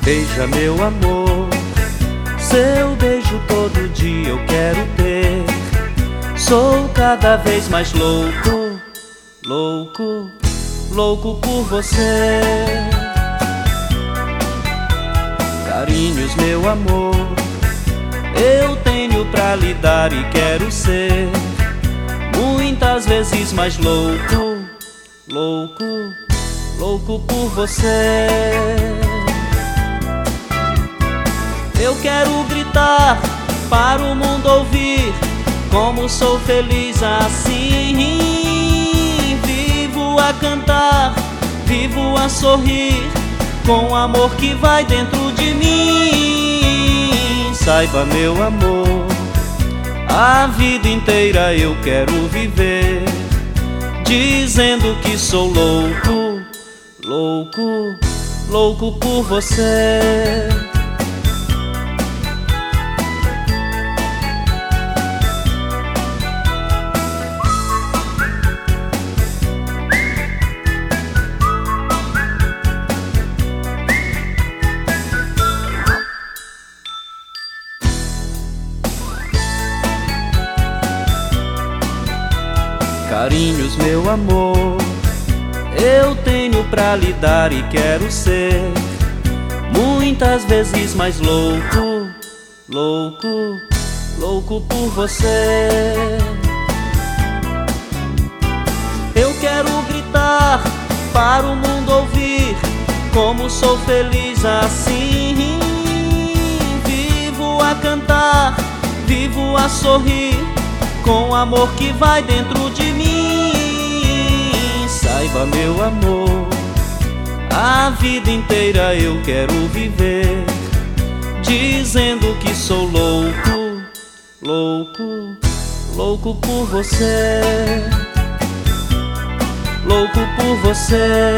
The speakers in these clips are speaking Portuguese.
Beija meu amor, seu beijo todo dia eu quero ter. Sou cada vez mais louco, louco, louco por você. Carinhos meu amor, eu tenho pra lhe dar e quero ser muitas vezes mais louco, louco, louco por você. Eu quero gritar para o mundo ouvir como sou feliz assim. Vivo a cantar, vivo a sorrir com o amor que vai dentro de mim. Saiba meu amor, a vida inteira eu quero viver dizendo que sou louco, louco, louco por você. Carinhos meu amor, eu tenho pra lhe dar e quero ser muitas vezes mais louco, louco, louco por você. Eu quero gritar para o mundo ouvir como sou feliz assim. Vivo a cantar, vivo a sorrir com o amor que vai dentro de mim. Saiba meu amor, a vida inteira eu quero viver dizendo que sou louco, louco, louco por você. Louco por você,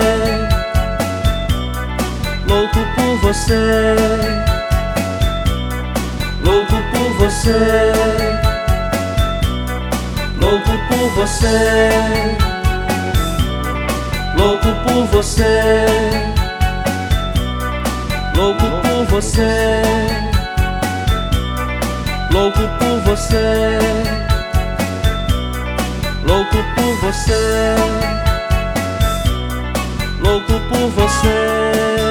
louco por você, louco por você, louco por você, louco por você, louco por você, louco por você, louco por você, louco por você.